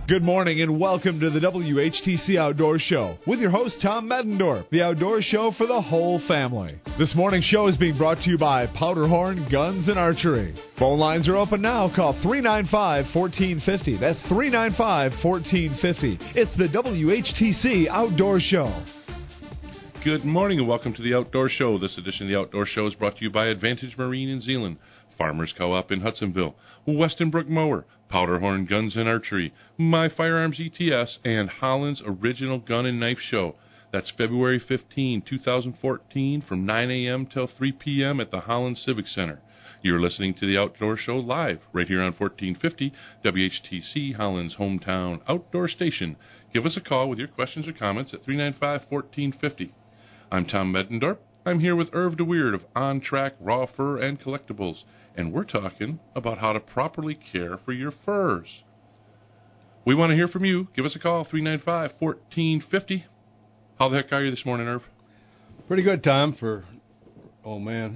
Good morning and welcome to the WHTC Outdoor Show with your host Tom Medendorf, the outdoor show for the whole family. This morning's show is being brought to you by Powderhorn Guns and Archery. Phone lines are open now. Call 395-1450. That's 395-1450. It's the WHTC Outdoor Show. Good morning and welcome to the Outdoor Show. This edition of the Outdoor Show is brought to you by Advantage Marine in Zeeland, Farmers Co-op in Hudsonville, Westonbrook Mower, Powderhorn Guns and Archery, My Firearms ETS, and Holland's Original Gun and Knife Show. That's February 15, 2014, from 9 a.m. till 3 p.m. at the Holland Civic Center. You're listening to the Outdoor Show live right here on 1450 WHTC, Holland's hometown outdoor station. Give us a call with your questions or comments at 395-1450. I'm Tom Medendorf. I'm here with Irv DeWeerd of On Track Raw Fur and Collectibles, and we're talking about how to properly care for your furs. We want to hear from you. Give us a call, 395-1450. How the heck are you this morning, Irv? Pretty good, Tom, for, oh man.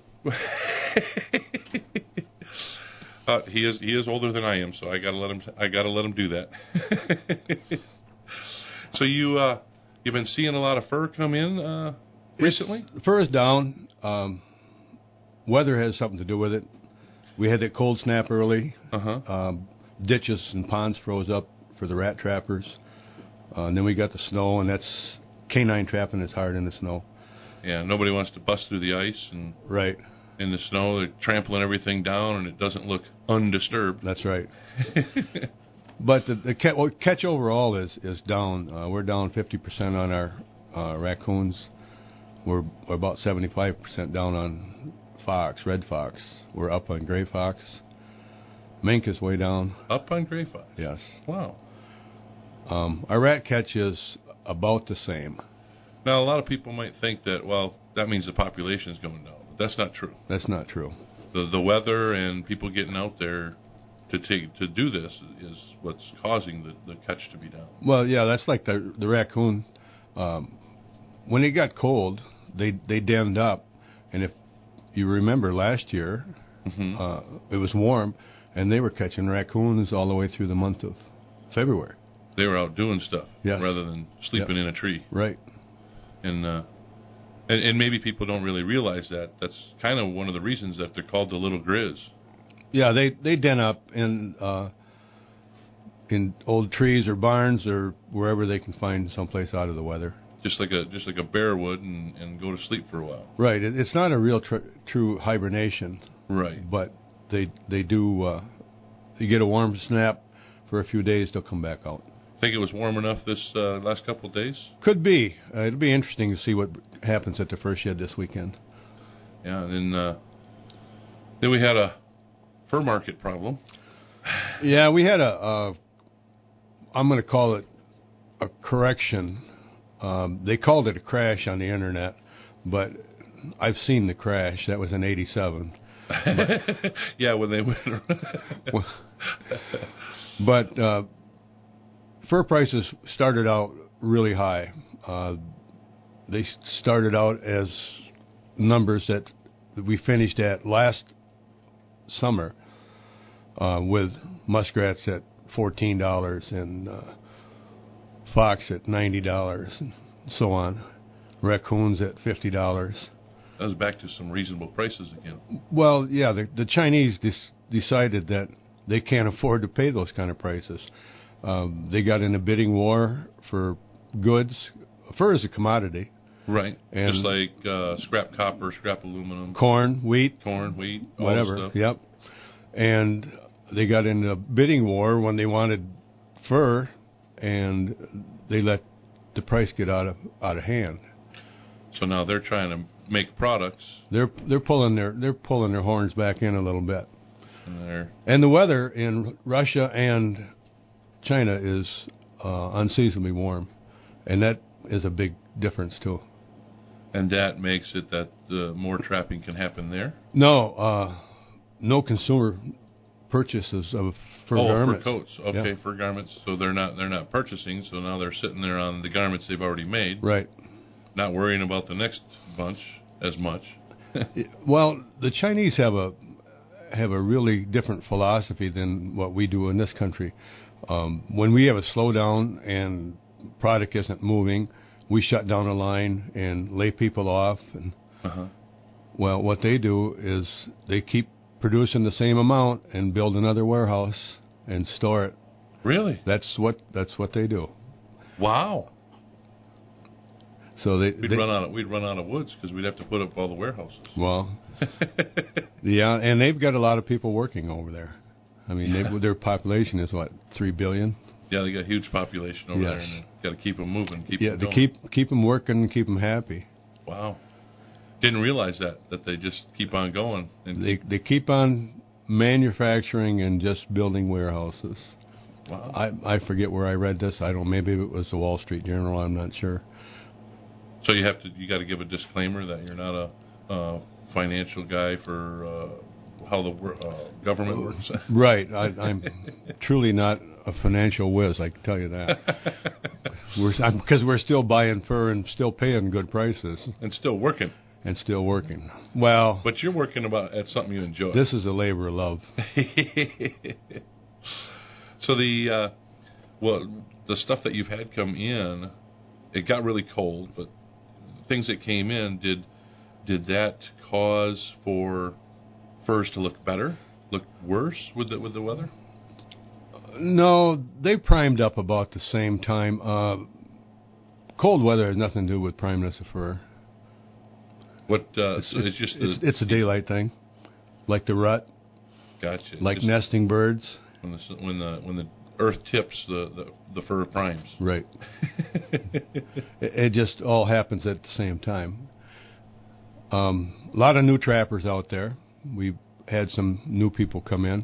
He is older than I am, so I gotta let him do that. So you've been seeing a lot of fur come in recently? The fur is down. Weather has something to do with it. We had that cold snap early. Ditches and ponds froze up for the rat trappers. And then we got the snow, and that's canine trapping is hard in the snow. Yeah, nobody wants to bust through the ice and right in the snow. They're trampling everything down, and it doesn't look undisturbed. That's right. But the catch overall is down. We're down 50% on our raccoons. We're about 75% down on fox, red fox. We're up on gray fox. Mink is way down. Up on gray fox? Yes. Wow. Our rat catch is about the same. Now, a lot of people might think that, well, that means the population is going down. But that's not true. That's not true. The weather and people getting out there to do this is what's causing the catch to be down. Well, yeah, that's like the raccoon. When it got cold, they denned up, and if you remember last year, it was warm, and they were catching raccoons all the way through the month of February. They were out doing stuff rather than sleeping in a tree. Right. And maybe people don't really realize that. That's kind of one of the reasons that they're called the little grizz. Yeah, they den up in old trees or barns or wherever they can find someplace out of the weather. Just like a bear would, and go to sleep for a while. Right. It's not a real true hibernation. Right. But they do. You get a warm snap for a few days, they'll come back out. Think it was warm enough this last couple of days? Could be. It'll be interesting to see what happens at the fur shed this weekend. Yeah, and then we had a fur market problem. Yeah, we had I'm going to call it a correction. They called it a crash on the internet, but I've seen the crash. That was in '87. Yeah, when they went around. But fur prices started out really high. They started out as numbers that we finished at last summer with muskrats at $14 and fox at $90 and so on, raccoons at $50. That was back to some reasonable prices again. Well, yeah, the Chinese decided that they can't afford to pay those kind of prices. They got in a bidding war for goods. Fur is a commodity. Right. And just like scrap copper, scrap aluminum. Corn, wheat. Whatever. Stuff. Yep. And they got in a bidding war when they wanted fur, and they let the price get out of hand. So now they're trying to make products. They're pulling their horns back in a little bit. And the weather in Russia and China is unseasonably warm, and that is a big difference too. And that makes it that more trapping can happen there? No, no consumer purchases of fur garments. For coats. Okay, yeah. Fur garments. So they're not purchasing. So now they're sitting there on the garments they've already made. Right. Not worrying about the next bunch as much. Well, the Chinese have have a really different philosophy than what we do in this country. When we have a slowdown and product isn't moving, we shut down a line and lay people off. And well, what they do is they keep producing the same amount and build another warehouse and store it. Really? That's what they do. Wow. So we'd run out of woods because we'd have to put up all the warehouses. Well, yeah, and they've got a lot of people working over there. I mean, their population is what, 3 billion? Yeah, they got a huge population over there, and got to keep them moving, keep them going. keep them working, and keep them happy. Wow, didn't realize that they just keep on going. And they keep on manufacturing and just building warehouses. Wow. I forget where I read this. I don't. Maybe it was the Wall Street Journal. I'm not sure. So you got to give a disclaimer that you're not a financial guy for how the government works. Right. I'm truly not a financial whiz. I can tell you that. Because we're still buying fur and still paying good prices and still working. Well, but you're working at something you enjoy. This is a labor of love. So the stuff that you've had come in, it got really cold, but things that came in, did that cause for furs to look better, look worse with the weather? No, they primed up about the same time. Cold weather has nothing to do with primeness of fur. It's a daylight thing, like the rut. Gotcha. Like just nesting birds. When the earth tips, the fur primes. Right. It just all happens at the same time. A lot of new trappers out there. We've had some new people come in.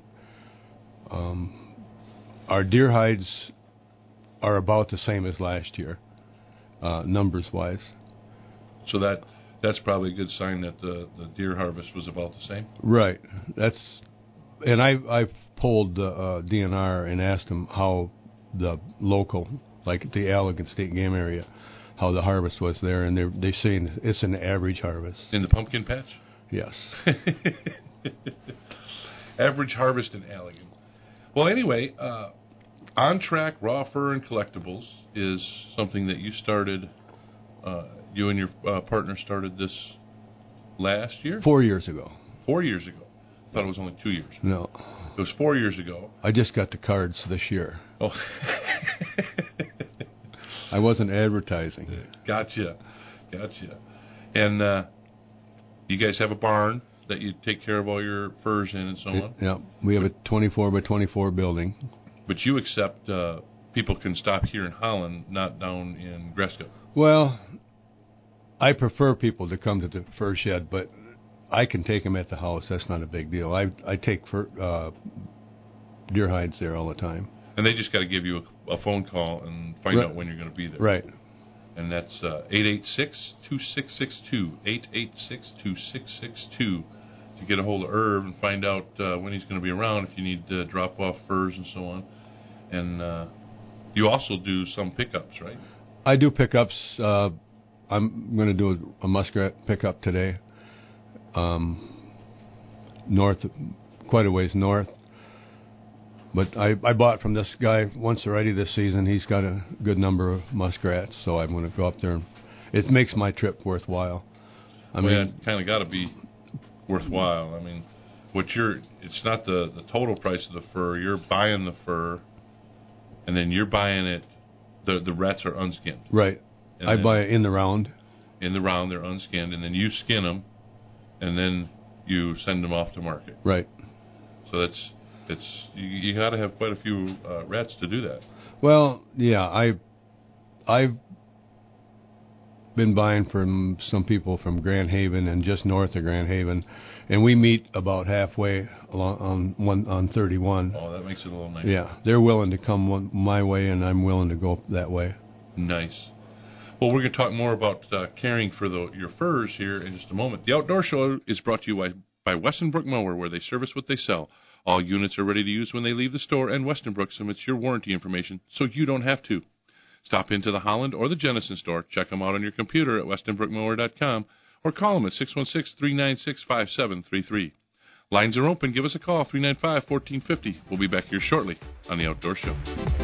Our deer hides are about the same as last year, numbers-wise. So that's probably a good sign that the deer harvest was about the same? Right. And I've polled the DNR and asked them how the local, like the Allegan State Game area, how the harvest was there, and they're saying it's an average harvest. In the pumpkin patch? Yes. Average harvest in Allegan. Well, anyway, On Track Raw Fur and Collectibles is something that you started, you and your partner started this last year? 4 years ago. 4 years ago. I thought it was only 2 years. No. It was 4 years ago. I just got the cards this year. Oh. I wasn't advertising. Gotcha. And you guys have a barn that you take care of all your furs in and so on? Yeah. We have a 24 by 24 building. But you accept people can stop here in Holland, not down in Gresco. Well, I prefer people to come to the fur shed, but I can take them at the house. That's not a big deal. I take deer hides there all the time. And they just got to give you a phone call and find out when you're going to be there. Right. And that's 886-2662, 886-2662 to get a hold of Irv and find out when he's going to be around if you need to drop off furs and so on. And you also do some pickups, right? I do pickups. I'm going to do a muskrat pickup today. North, quite a ways north. But I bought from this guy once already this season. He's got a good number of muskrats, so I'm going to go up there. And it makes my trip worthwhile. I mean, it kind of got to be worthwhile. I mean, it's not the total price of the fur. You're buying the fur, and then you're buying it. The rats are unskinned. Right. I buy it in the round. In the round, they're unskinned, and then you skin them, and then you send them off to market. Right. So you got to have quite a few rats to do that. Well, yeah, I've been buying from some people from Grand Haven and just north of Grand Haven, and we meet about halfway along on 31. Oh, that makes it a little nicer. Yeah, they're willing to come my way, and I'm willing to go that way. Nice. Well, we're going to talk more about caring for your furs here in just a moment. The Outdoor Show is brought to you by Westonbrook Mower, where they service what they sell. All units are ready to use when they leave the store, and Westonbrook submits your warranty information so you don't have to. Stop into the Holland or the Jennison store, check them out on your computer at westonbrookmower.com, or call them at 616-396-5733. Lines are open. Give us a call, 395-1450. We'll be back here shortly on The Outdoor Show.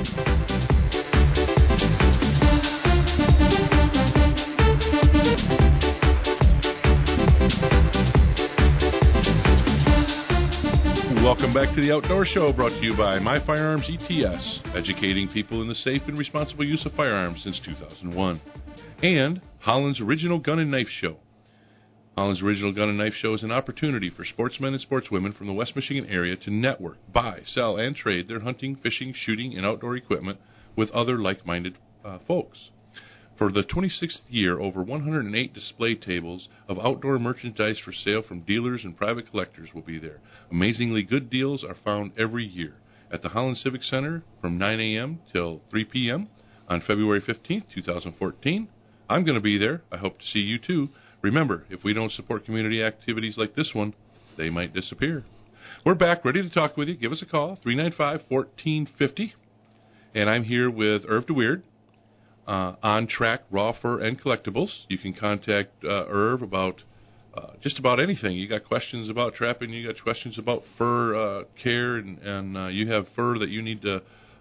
Welcome back to The Outdoor Show, brought to you by My Firearms ETS, educating people in the safe and responsible use of firearms since 2001. And Holland's Original Gun and Knife Show. Holland's Original Gun and Knife Show is an opportunity for sportsmen and sportswomen from the West Michigan area to network, buy, sell, and trade their hunting, fishing, shooting, and outdoor equipment with other like-minded folks. For the 26th year, over 108 display tables of outdoor merchandise for sale from dealers and private collectors will be there. Amazingly good deals are found every year at the Holland Civic Center from 9 a.m. till 3 p.m. on February 15th, 2014. I'm going to be there. I hope to see you too. Remember, if we don't support community activities like this one, they might disappear. We're back, ready to talk with you. Give us a call, 395-1450. And I'm here with Irv DeWeerd, On Track Raw Fur and Collectibles. You can contact Irv about just about anything. You got questions about trapping, you got questions about fur care, and you have fur that you need to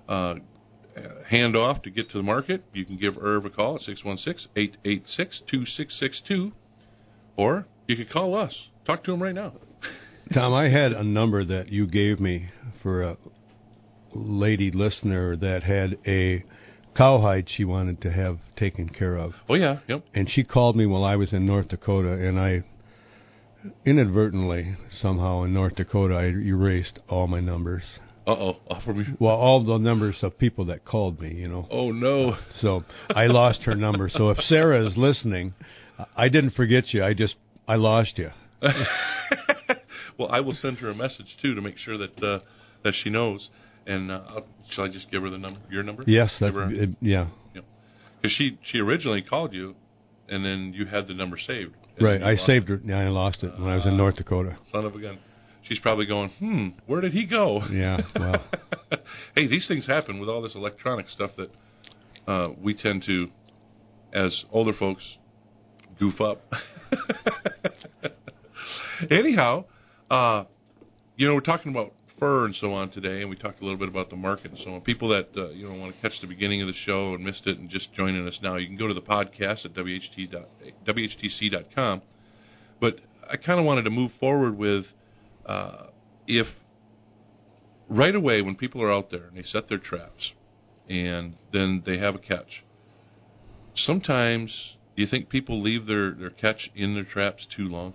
hand off to get to the market. You can give Irv a call at 616-886-2662. Or you could call us. Talk to him right now. Tom, I had a number that you gave me for a lady listener that had a cowhide she wanted to have taken care of. Oh, yeah. Yep. And she called me while I was in North Dakota, and I inadvertently, somehow in North Dakota, I erased all my numbers. Uh-oh. Offer me. Well, all the numbers of people that called me, you know. Oh, no. So I lost her number. So if Sarah is listening, I didn't forget you. I lost you. Well, I will send her a message, too, to make sure that she knows. And shall I just give her the number, your number? Yes. Yeah. Because she originally called you, and then you had the number saved. Right. I saved her. Yeah, I lost it when I was in North Dakota. Son of a gun. She's probably going, where did he go? Yeah, well. Hey, these things happen with all this electronic stuff that we tend to, as older folks, goof up. Anyhow, we're talking about fur and so on today, and we talked a little bit about the market and so on. People that want to catch the beginning of the show and missed it and just joining us now, you can go to the podcast at WHTC.com. But I kind of wanted to move forward with if right away when people are out there and they set their traps and then they have a catch, sometimes do you think people leave their catch in their traps too long?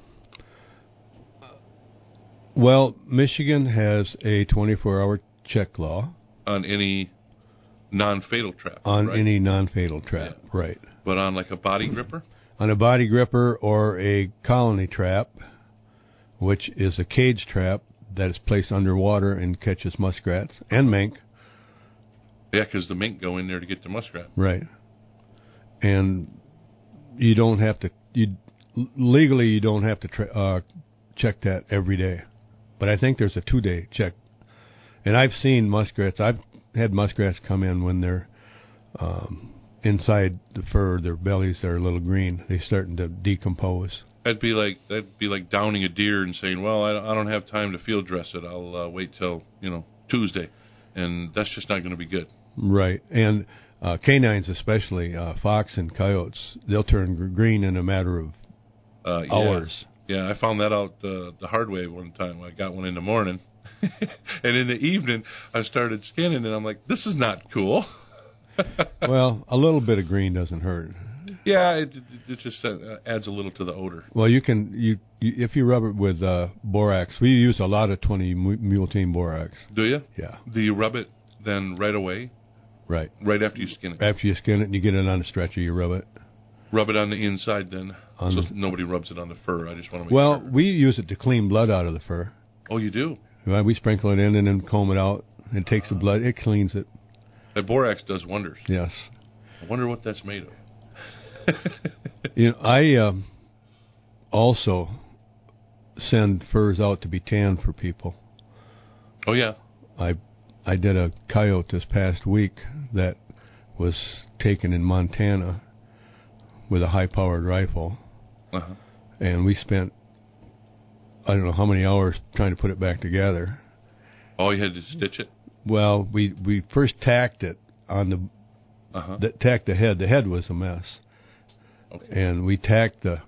Well, Michigan has a 24-hour check law. On any non-fatal trap. On right? any non-fatal trap, yeah. Right. But on like a body gripper? On a body gripper or a colony trap, which is a cage trap that is placed underwater and catches muskrats and mink. Yeah, because the mink go in there to get the muskrat. Right. And you don't have to, legally you don't have to check that every day. But I think there's a 2-day check. And I've seen muskrats. I've had muskrats come in when they're inside the fur, their bellies are a little green. They're starting to decompose. That'd be like downing a deer and saying, well, I don't have time to field dress it. I'll wait till, Tuesday. And that's just not going to be good. Right. And canines especially, fox and coyotes, they'll turn green in a matter of hours. Yeah, I found that out the hard way one time. I got one in the morning. And in the evening, I started skinning, and I'm like, this is not cool. Well, a little bit of green doesn't hurt. Yeah, it just adds a little to the odor. Well, you if you rub it with borax. We use a lot of 20 Mule Team borax. Do you? Yeah. Do you rub it then right away? Right. Right after you skin it? After you skin it and you get it on a stretcher, you rub it. Rub it on the inside then, so nobody rubs it on the fur. I just want to make sure. Well, we use it to clean blood out of the fur. Oh, you do? We sprinkle it in and then comb it out. It takes the blood. It cleans it. That borax does wonders. Yes. I wonder what that's made of. I also send furs out to be tanned for people. Oh, yeah. I did a coyote this past week that was taken in Montana with a high-powered rifle. Uh-huh. And we spent I don't know how many hours trying to put it back together. Oh, you had to stitch it? Well, we first tacked it on tacked the head. The head was a mess. Okay. And we tacked the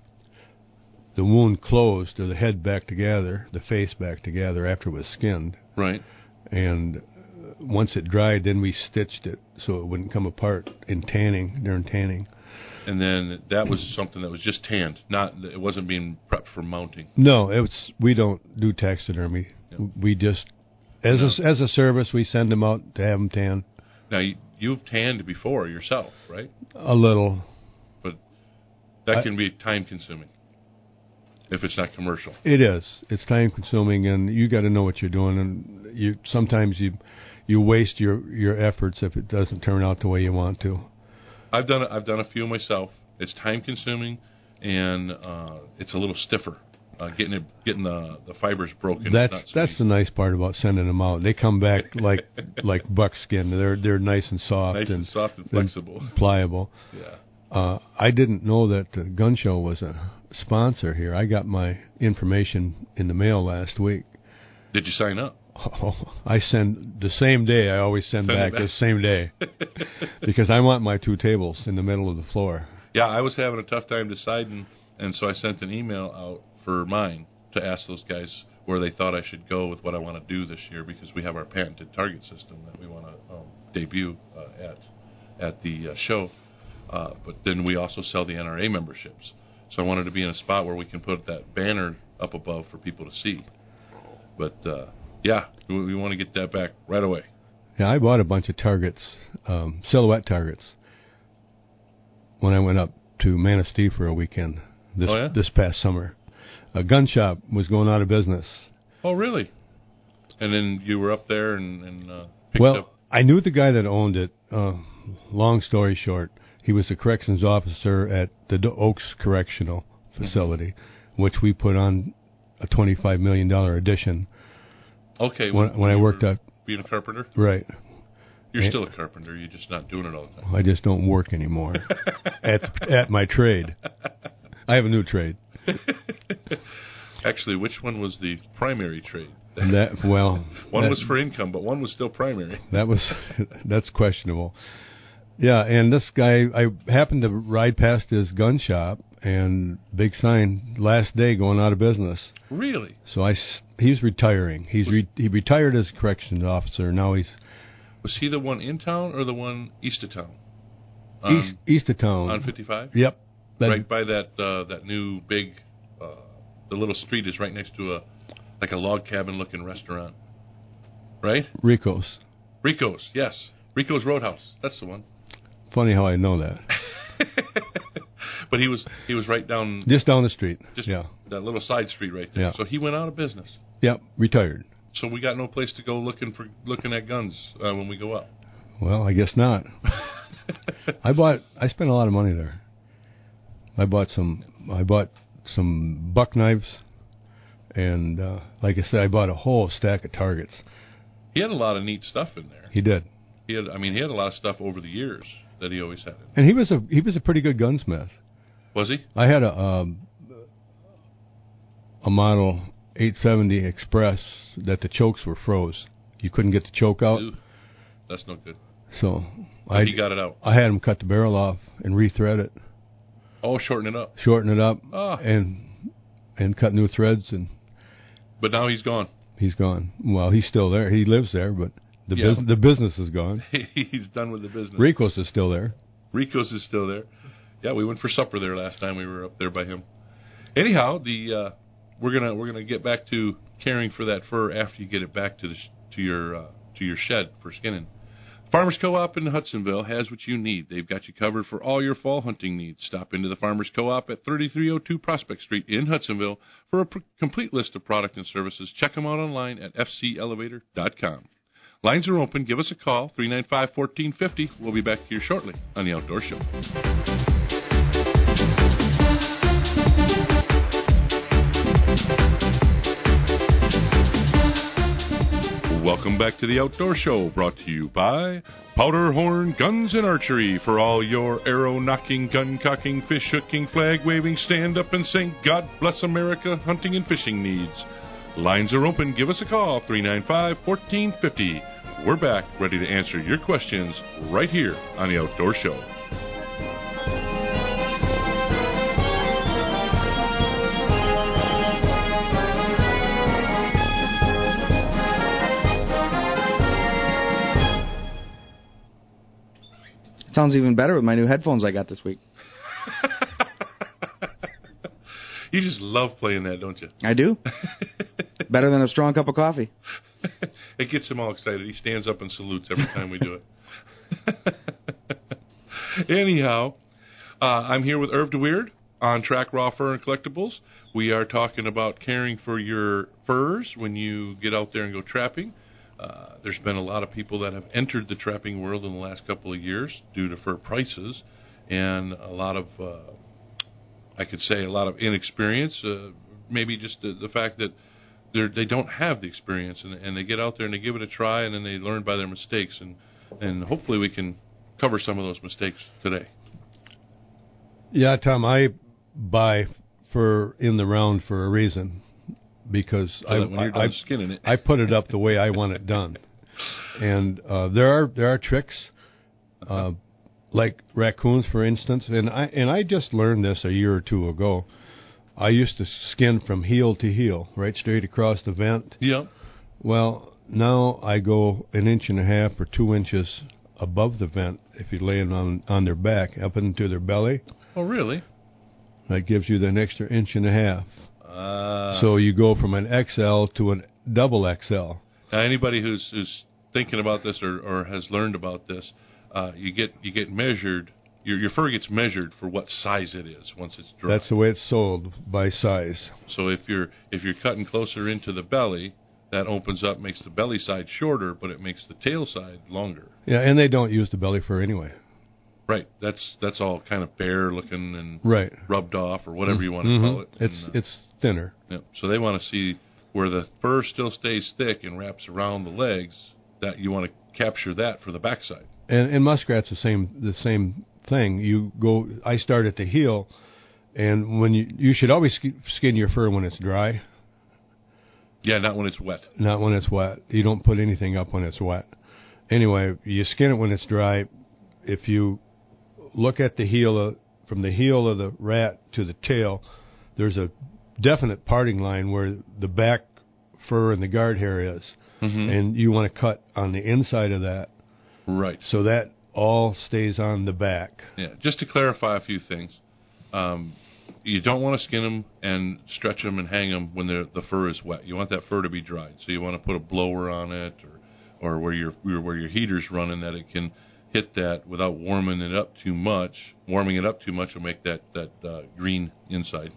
wound closed, or the head back together, the face back together after it was skinned. Right. And once it dried, then we stitched it so it wouldn't come apart during tanning. And then that was something that was just tanned, it wasn't being prepped for mounting. No, we don't do taxidermy. Yep. We just, as a service, we send them out to have them tanned. Now, you've tanned before yourself, right? A little. But that can be time-consuming if it's not commercial. It is. It's time-consuming, and you got to know what you're doing. And sometimes you waste your efforts if it doesn't turn out the way you want to. I've done a few myself. It's time-consuming, and it's a little stiffer. Getting the fibers broken. That's the nice part about sending them out. They come back like buckskin. They're nice and soft. Nice and soft and flexible. Pliable. Yeah. I didn't know that the gun show was a sponsor here. I got my information in the mail last week. Did you sign up? Oh, I send the same day. I always send back the same day because I want my 2 tables in the middle of the floor. Yeah, I was having a tough time deciding, and so I sent an email out for mine to ask those guys where they thought I should go with what I want to do this year, because we have our patented target system that we want to debut at the show. But then we also sell the NRA memberships. So I wanted to be in a spot where we can put that banner up above for people to see. But, yeah, we want to get that back right away. Yeah, I bought a bunch of targets, silhouette targets, when I went up to Manistee for a weekend this past summer. A gun shop was going out of business. Oh, really? And then you were up there and picked up... Well, I knew the guy that owned it. Long story short, he was a corrections officer at the Oaks Correctional Facility, which we put on a $25 million addition. Okay. When I worked at... Being a carpenter? Right. You're still a carpenter. You're just not doing it all the time. I just don't work anymore at my trade. I have a new trade. Actually, which one was the primary trade? One was for income, but one was still primary. That's questionable. Yeah, and this guy, I happened to ride past his gun shop, and big sign, last day going out of business. Really? So he's retiring. He retired as a corrections officer. Now he's... Was he the one in town or the one east of town? East of town. On 55? Yep. Right by that new big... the little street is right next to a log cabin looking restaurant. Right? Rico's, yes. Rico's Roadhouse. That's the one. Funny how I know that. But he was right down... Just down the street. Yeah. That little side street right there. Yeah. So he went out of business. Yep, retired. So we got no place to go looking at guns when we go up. Well, I guess not. I spent a lot of money there. I bought some buck knives, and like I said, I bought a whole stack of targets. He had a lot of neat stuff in there. He did. He had a lot of stuff over the years that he always had. And he was a pretty good gunsmith. Was he? I had a model 870 Express that the chokes were froze. You couldn't get the choke out. Ooh, that's no good. So he got it out. I had him cut the barrel off and rethread it. Oh, shorten it up. And cut new threads. But now he's gone. He's gone. Well, he's still there. He lives there, but the business is gone. He's done with the business. Rico's is still there. Yeah, we went for supper there last time we were up there by him. Anyhow, we're gonna get back to caring for that fur after you get it back to your shed for skinning. Farmers Co-op in Hudsonville has what you need. They've got you covered for all your fall hunting needs. Stop into the Farmers Co-op at 3302 Prospect Street in Hudsonville for a complete list of product and services. Check them out online at fcelevator.com. Lines are open. Give us a call, 395-1450. We'll be back here shortly on The Outdoor Show. Welcome back to the Outdoor Show, brought to you by Powderhorn Guns and Archery for all your arrow-knocking, gun-cocking, fish-hooking, flag-waving, stand-up and sing God Bless America hunting and fishing needs. Lines are open. Give us a call, 395-1450. We're back, ready to answer your questions right here on the Outdoor Show. Sounds even better with my new headphones I got this week. You just love playing that, don't you? I do. Better than a strong cup of coffee. It gets him all excited. He stands up and salutes every time we do it. Anyhow, I'm here with Irv DeWeerd on Track Raw Fur and Collectibles. We are talking about caring for your furs when you get out there and go trapping. There's been a lot of people that have entered the trapping world in the last couple of years due to fur prices and a lot of, I could say, a lot of inexperience, maybe just the fact that they don't have the experience and they get out there and they give it a try and then they learn by their mistakes. And hopefully we can cover some of those mistakes today. Yeah, Tom, I buy fur in the round for a reason. Because skinning it. I put it up the way I want it done, and there are tricks, like raccoons, for instance. And I just learned this a year or two ago. I used to skin from heel to heel, right straight across the vent. Yeah. Well, now I go 1.5 inches or 2 inches above the vent. If you lay them on their back, up into their belly. Oh, really? That gives you an extra 1.5 inches. So you go from an XL to a double XL. Now, anybody who's thinking about this or has learned about this, you get measured. Your fur gets measured for what size it is once it's dry. That's the way it's sold, by size. So if you're cutting closer into the belly, that opens up, makes the belly side shorter, but it makes the tail side longer. Yeah, and they don't use the belly fur anyway. Right, that's all kind of bare looking and right. rubbed off or whatever you want to call it. It's thinner. Yeah. So they want to see where the fur still stays thick and wraps around the legs. That you want to capture that for the backside. And muskrat's the same thing. I start at the heel, and when you should always skin your fur when it's dry. Yeah, not when it's wet. Not when it's wet. You don't put anything up when it's wet. Anyway, you skin it when it's dry. If you look at the heel, from the heel of the rat to the tail, there's a definite parting line where the back fur and the guard hair is. Mm-hmm. And you want to cut on the inside of that. Right. So that all stays on the back. Yeah, just to clarify a few things. You don't want to skin them and stretch them and hang them when the fur is wet. You want that fur to be dried. So you want to put a blower on it or where your heater's running that it can hit that without warming it up too much. Warming it up too much will make that green inside.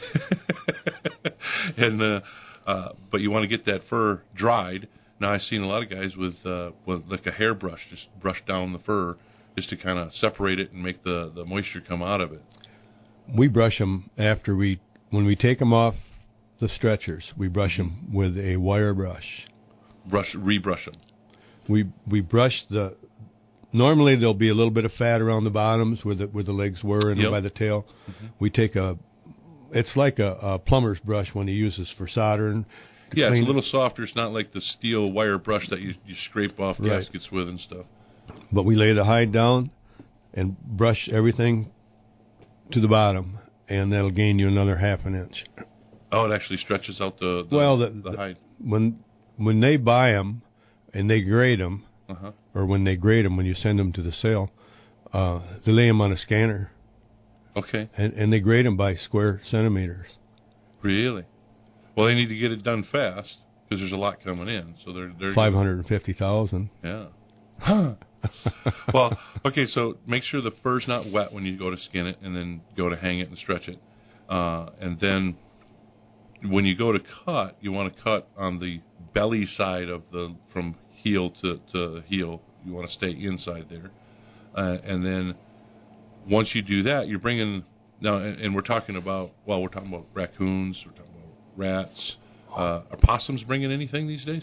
And but you want to get that fur dried. Now I've seen a lot of guys with like a hairbrush, just brush down the fur just to kind of separate it and make the moisture come out of it. We brush them when we take them off the stretchers. We brush them with a wire brush. Rebrush them. We brush normally there'll be a little bit of fat around the bottoms where the legs were and by the tail. Mm-hmm. We take it's like a plumber's brush when he uses for soldering. Yeah, it's a little softer. It's not like the steel wire brush that you scrape off gaskets with and stuff. But we lay the hide down and brush everything to the bottom, and that'll gain you another 1/2 inch. Oh, it actually stretches out the hide. When they buy them and they grade them, or when they grade them, when you send them to the sale, they lay them on a scanner. Okay. And they grade them by square centimeters. Really? Well, they need to get it done fast because there's a lot coming in. So they're 550,000. Yeah. Huh. Well, okay. So make sure the fur's not wet when you go to skin it, and then go to hang it and stretch it. And then when you go to cut, you want to cut on the belly side of from heel to heel. You want to stay inside there, and then once you do that, you're bringing now, and we're talking about raccoons, we're talking about rats. Are possums bringing anything these days?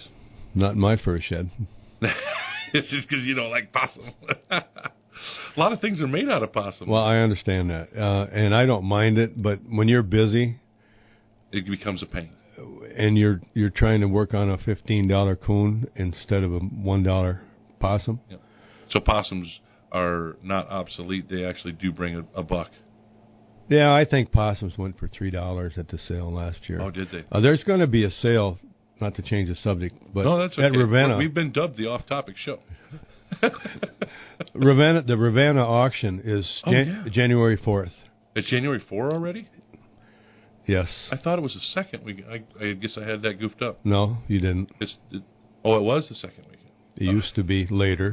Not in my fur shed. It's just because you don't like possum. A lot of things are made out of possum. Well, I understand that, and I don't mind it. But when you're busy, it becomes a pain. And you're trying to work on a $15 coon instead of a $1 possum. Yep. So possums are not obsolete; they actually do bring a buck. Yeah, I think possums went for $3 at the sale last year. Oh, did they? There's going to be a sale. Not to change the subject, but no, that's okay. At Ravenna, we've been dubbed the off-topic show. Ravenna, the Ravenna auction is January 4th. It's January 4 already? Yes. I thought it was the second week. I guess I had that goofed up. No, you didn't. It was the second weekend. It used to be later.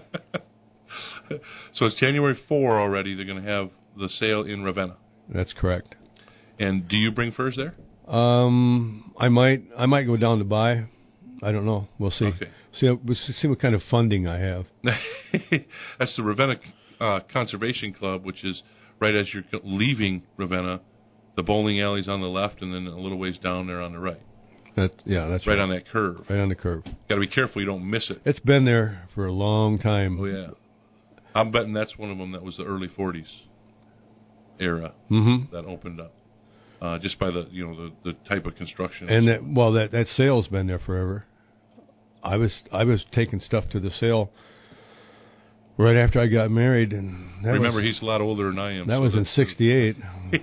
So it's January 4 already. They're going to have the sale in Ravenna. That's correct. And do you bring furs there? I might go down to buy. I don't know. We'll see. Okay. We'll see what kind of funding I have. That's the Ravenna Conservation Club, which is right as you're leaving Ravenna. The bowling alley's on the left, and then a little ways down there on the right. That's right on that curve. Right on the curve. Got to be careful you don't miss it. It's been there for a long time. Oh yeah, I'm betting that's one of them that was the early '40s era that opened up, just by the type of construction. And that sale's been there forever. I was taking stuff to the sale right after I got married, and remember he's a lot older than I am. That was in '68.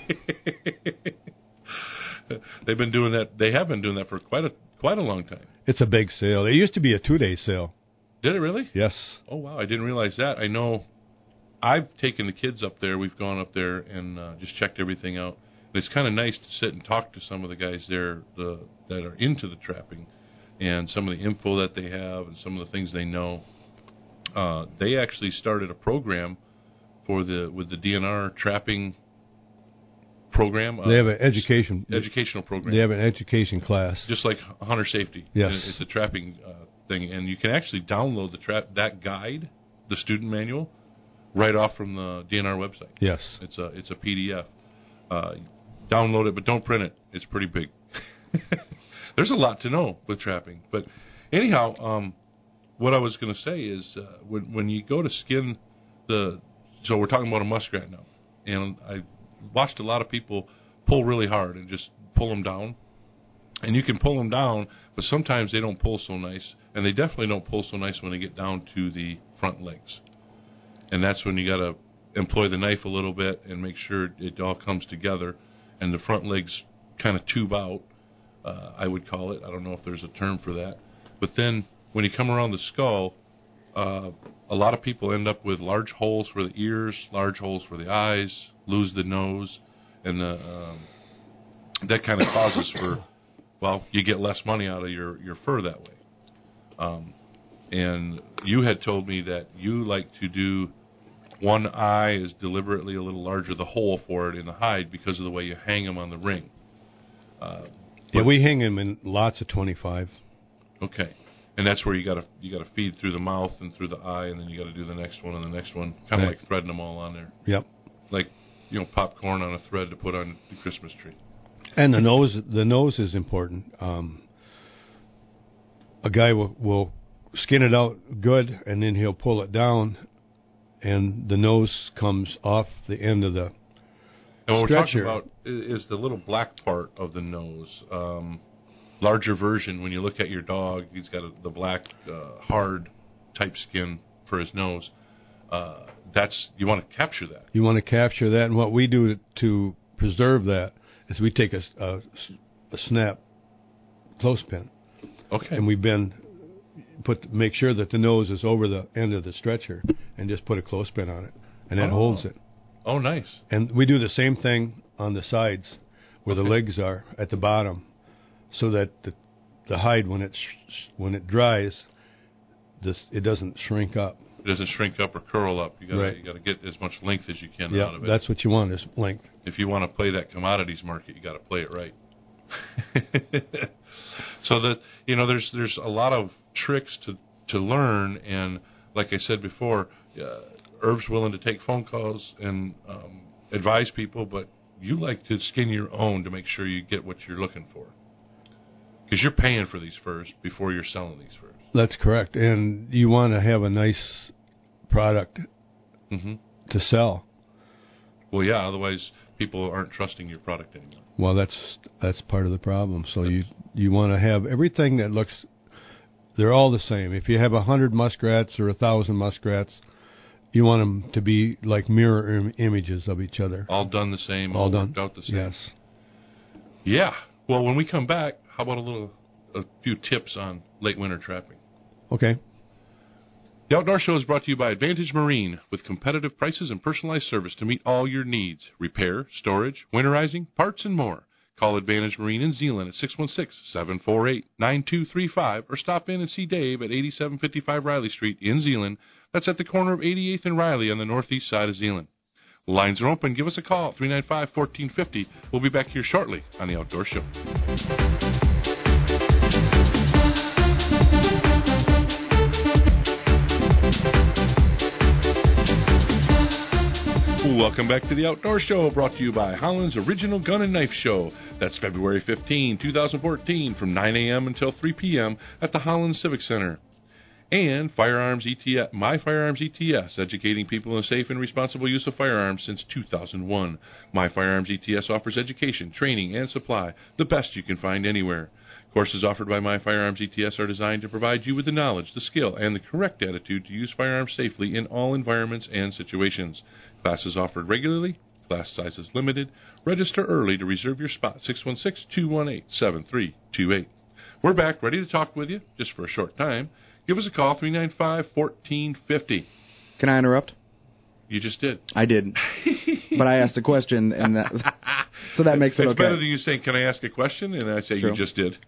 They've been doing that. They have been doing that for quite a long time. It's a big sale. It used to be a 2-day sale. Did it really? Yes. Oh wow, I didn't realize that. I know. I've taken the kids up there. We've gone up there and just checked everything out. But it's kind of nice to sit and talk to some of the guys there that are into the trapping, and some of the info that they have and some of the things they know. They actually started a program with the DNR trapping program. They have an educational program. They have an education class, just like hunter safety. Yes, it's a trapping thing, and you can actually download that guide, the student manual, right off from the DNR website. Yes, it's a PDF. Download it, but don't print it. It's pretty big. There's a lot to know with trapping, but anyhow, what I was going to say is when you go to skin so we're talking about a muskrat now, and I watched a lot of people pull really hard and just pull them down, and you can pull them down, but sometimes they don't pull so nice, and they definitely don't pull so nice when they get down to the front legs, and that's when you got to employ the knife a little bit and make sure it all comes together, and the front legs kind of tube out, I would call it. I don't know if there's a term for that, but then when you come around the skull, a lot of people end up with large holes for the ears, large holes for the eyes, lose the nose, and that kind of causes you get less money out of your fur that way. And you had told me that you like to do one eye is deliberately a little larger, the hole for it in the hide, because of the way you hang them on the ring. We hang them in lots of 25. Okay. And that's where you got to feed through the mouth and through the eye, and then you got to do the next one and the next one, kind of like threading them all on there. Yep. Like popcorn on a thread to put on the Christmas tree. And the nose is important. A guy will skin it out good, and then he'll pull it down, and the nose comes off the end of the and what stretcher. We're talking about is the little black part of the nose. Larger version, when you look at your dog, he's got the black, hard type skin for his nose. You want to capture that. You want to capture that, and what we do to preserve that is we take a snap clothespin. Okay. And we make sure that the nose is over the end of the stretcher, and just put a clothespin on it, and that holds it. Oh, nice. And we do the same thing on the sides, where the legs are at the bottom, so that the hide, when it dries, it doesn't shrink up. It doesn't shrink up or curl up. You got to get as much length as you can out of it. That's what you want, is length. If you want to play that commodities market, you got to play it right. So that there's a lot of tricks to learn, and like I said before, Herb's willing to take phone calls and advise people, but you like to skin your own to make sure you get what you're looking for. Because you're paying for these furs before you're selling these furs. That's correct. And you want to have a nice product to sell. Well, yeah, otherwise people aren't trusting your product anymore. Well, that's part of the problem. So you want to have everything that looks, they're all the same. If you have 100 muskrats or 1,000 muskrats, you want them to be like mirror images of each other. All done the same, all done. worked Out the same. Yes. Yeah. Well, when we come back, how about a few tips on late winter trapping? Okay. The Outdoor Show is brought to you by Advantage Marine, with competitive prices and personalized service to meet all your needs. Repair, storage, winterizing, parts, and more. Call Advantage Marine in Zeeland at 616-748-9235 or stop in and see Dave at 8755 Riley Street in Zeeland. That's at the corner of 88th and Riley on the northeast side of Zeeland. Lines are open. Give us a call at 395-1450. We'll be back here shortly on the Outdoor Show. Welcome back to the Outdoor Show, brought to you by Holland's Original Gun and Knife Show. That's February 15, 2014, from 9 a.m. until 3 p.m. at the Holland Civic Center. And Firearms ETS, My Firearms ETS, educating people in safe and responsible use of firearms since 2001. My Firearms ETS offers education, training, and supply, the best you can find anywhere. Courses offered by My Firearms ETS are designed to provide you with the knowledge, the skill, and the correct attitude to use firearms safely in all environments and situations. Classes offered regularly. Class sizes limited. Register early to reserve your spot. 616-218-7328. We're back, ready to talk with you, just for a short time. Give us a call, 395-1450. Can I interrupt? You just did. I did. But I asked a question, and so that makes it okay. It's better than you saying, can I ask a question? And I say, you just did.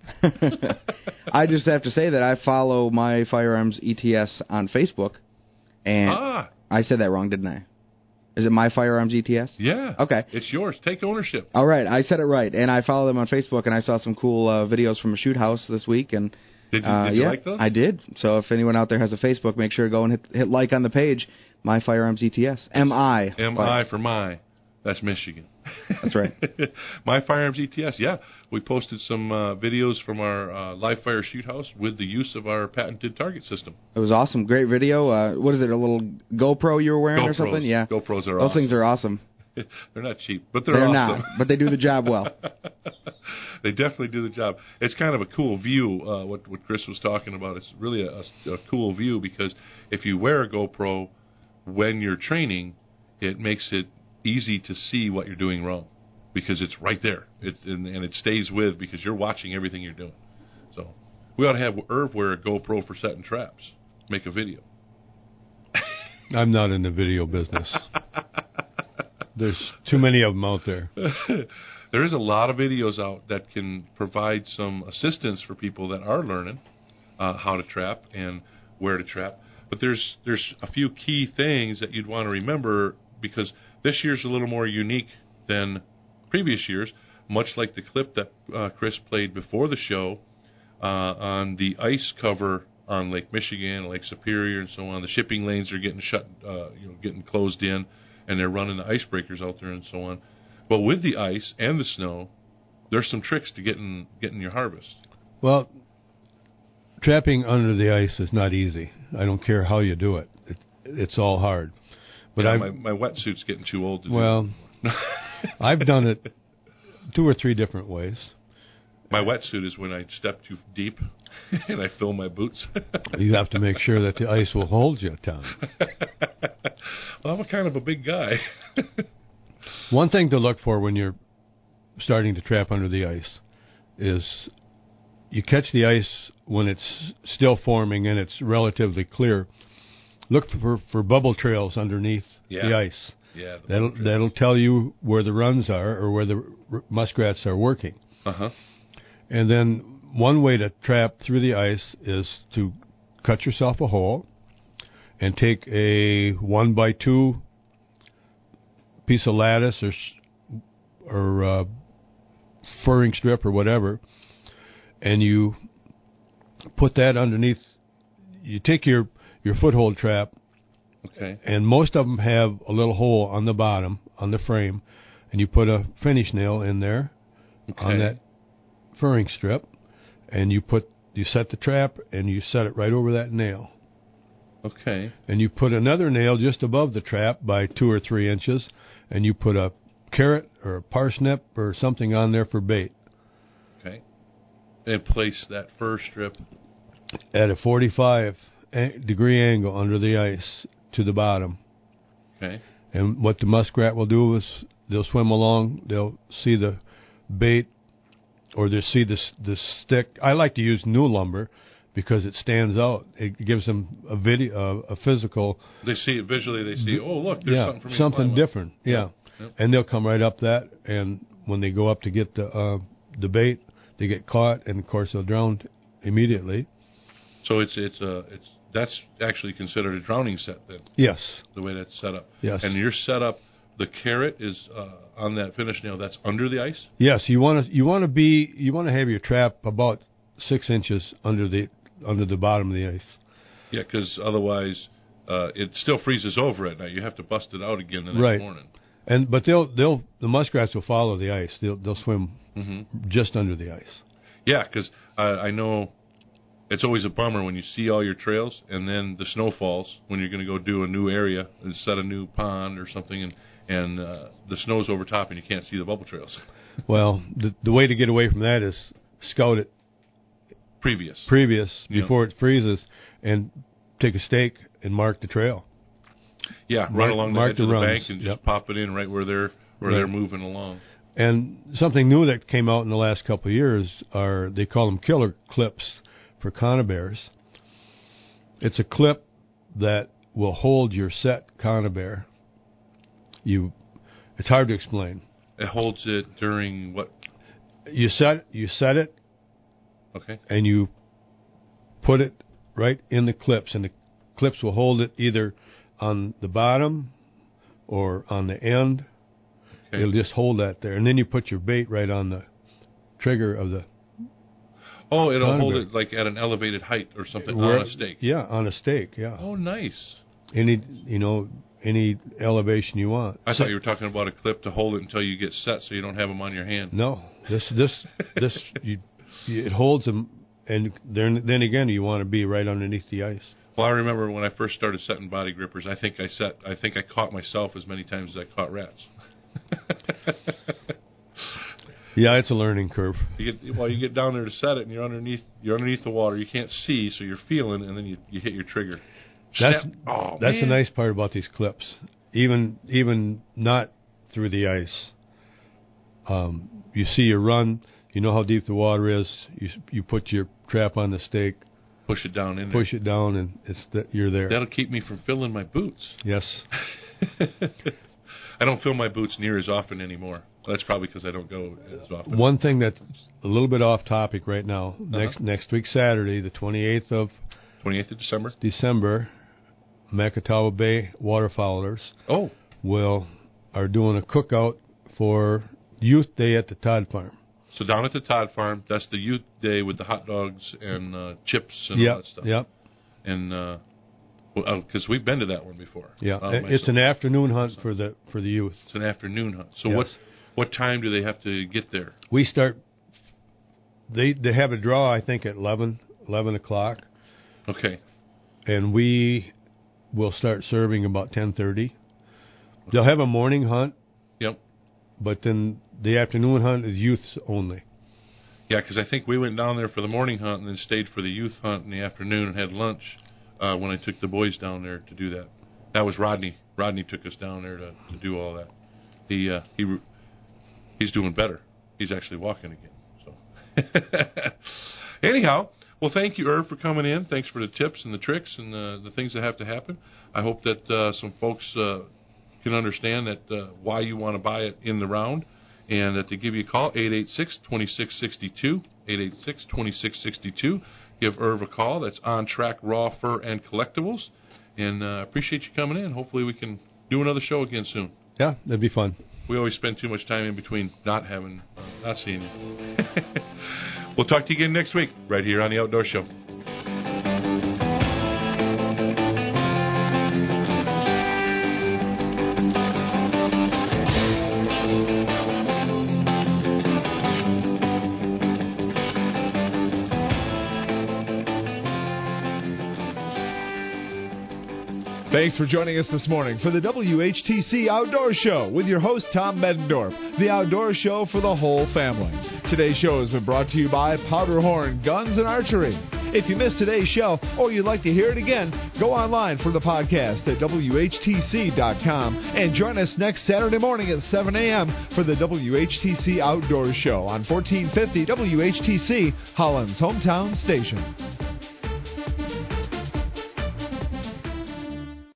I just have to say that I follow My Firearms ETS on Facebook. And I said that wrong, didn't I? Is it My Firearms ETS? Yeah. Okay. It's yours. Take ownership. All right. I said it right. And I follow them on Facebook, and I saw some cool videos from a shoot house this week. And Did you like those? I did. So if anyone out there has a Facebook, make sure to go and hit like on the page. My Firearms ETS. M-I. M-I for my. That's Michigan. That's right. My Firearms ETS. Yeah. We posted some videos from our live fire shoot house with the use of our patented target system. It was awesome. Great video. What is it, a little GoPro you were wearing or something? Yeah. GoPros are awesome. Those things are awesome. They're not cheap, but they're awesome. Not, but they do the job well. They definitely do the job. It's kind of a cool view, what Chris was talking about. It's really a cool view because if you wear a GoPro when you're training, it makes it easy to see what you're doing wrong because it's right there. And it stays with because you're watching everything you're doing. So we ought to have Irv wear a GoPro for setting traps. Make a video. I'm not in the video business. There's too many of them out there. There is a lot of videos out that can provide some assistance for people that are learning how to trap and where to trap. But there's a few key things that you'd want to remember because this year's a little more unique than previous years, much like the clip that Chris played before the show on the ice cover on Lake Michigan, Lake Superior, and so on. The shipping lanes are getting getting closed in, and they're running the icebreakers out there and so on. But with the ice and the snow, there's some tricks to getting your harvest. Well, trapping under the ice is not easy. I don't care how you do it. It's all hard. But my wetsuit's getting too old to do. Well, I've done it 2 or 3 different ways. My wetsuit is when I step too deep and I fill my boots. You have to make sure that the ice will hold you, Tom. Well, I'm kind of a big guy. One thing to look for when you're starting to trap under the ice is you catch the ice when it's still forming and it's relatively clear. Look for bubble trails underneath the ice. Yeah, that'll tell you where the runs are or where the muskrats are working. Uh-huh. And then one way to trap through the ice is to cut yourself a hole and take a 1x2 piece of lattice or furring strip or whatever, and you put that underneath. You take your foothold trap, okay, and most of them have a little hole on the bottom, on the frame, and you put a finish nail in there on that furring strip, and you set the trap, and you set it right over that nail. Okay. And you put another nail just above the trap by 2 or 3 inches, and you put a carrot or a parsnip or something on there for bait. Okay. And place that first strip at a 45-degree angle under the ice to the bottom. Okay. And what the muskrat will do is they'll swim along, they'll see the bait, or they'll see the stick. I like to use new lumber because it stands out. It gives them a physical. They see it visually. They see, oh, look, there's something for me something to different. Yeah. Yep. And they'll come right up that, and when they go up to get the bait, they get caught, and of course they'll drown immediately. So that's actually considered a drowning set then. Yes. The way that's set up. Yes. And your setup, the carrot is on that finish nail. That's under the ice. Yes. You want to have your trap about 6 inches under the bottom of the ice. Yeah, because otherwise it still freezes over at night. You have to bust it out again the next morning. But the muskrats will follow the ice. They'll swim just under the ice. Yeah, because I know it's always a bummer when you see all your trails and then the snow falls when you're going to go do a new area and set a new pond or something, and the snow's over top and you can't see the bubble trails. Well, the way to get away from that is scout it previous before it freezes, and take a stake and mark the trail. Yeah, run along the edge of the bank and just pop it in right where they're moving along. And something new that came out in the last couple of years they call them killer clips for conibears. It's a clip that will hold your set conibear. It's hard to explain. It holds it during what? You set it. Okay. And you put it right in the clips, and the clips will hold it either on the bottom or on the end. Okay. It'll just hold that there, and then you put your bait right on the trigger of the. Oh, it'll hold it like at an elevated height or something on a stake. Yeah, on a stake. Yeah. Oh, nice. Any elevation you want. I thought you were talking about a clip to hold it until you get set, so you don't have them on your hand. No, it holds them, and then again you want to be right underneath the ice. Well, I remember when I first started setting body grippers, I think I caught myself as many times as I caught rats. Yeah, it's a learning curve. You get down there to set it, and you're underneath the water. You can't see, so you're feeling, and then you hit your trigger. That's the nice part about these clips. Even not through the ice. You see your run. You know how deep the water is. You put your trap on the stake. Push it down in there. Push it down, and you're there. That'll keep me from filling my boots. Yes. I don't fill my boots near as often anymore. That's probably because I don't go as often. One thing that's a little bit off topic right now. Next week, Saturday, the 28th of December, Macatawa Bay waterfowlers are doing a cookout for Youth Day at the Todd Farm. So down at the Todd Farm, that's the Youth Day with the hot dogs and chips and all that stuff. Yep. And because we've been to that one before. Yeah, it's an afternoon hunt for the youth. It's an afternoon hunt. So what time do they have to get there? We start. They have a draw, I think, at 11 o'clock. Okay. And we will start serving about 10:30. Okay. They'll have a morning hunt. Yep. But then the afternoon hunt is youths only. Yeah, because I think we went down there for the morning hunt and then stayed for the youth hunt in the afternoon and had lunch when I took the boys down there to do that. That was Rodney. Rodney took us down there to do all that. He's doing better. He's actually walking again. So anyhow, well, thank you, Irv, for coming in. Thanks for the tips and the tricks and the things that have to happen. I hope that some folks can understand that why you want to buy it in the round, and that to give you a call, 886-2662, 886-2662. Give Irv a call. That's On Track Raw Fur and Collectibles. And appreciate you coming in. Hopefully we can do another show again soon. Yeah, that'd be fun. We always spend too much time in between not seeing you. We'll talk to you again next week, right here on The Outdoor Show. Thanks for joining us this morning for the WHTC Outdoor Show with your host, Tom Medendorf, the outdoor show for the whole family. Today's show has been brought to you by Powderhorn Guns and Archery. If you missed today's show or you'd like to hear it again, go online for the podcast at WHTC.com and join us next Saturday morning at 7 a.m. for the WHTC Outdoor Show on 1450 WHTC, Holland's hometown station.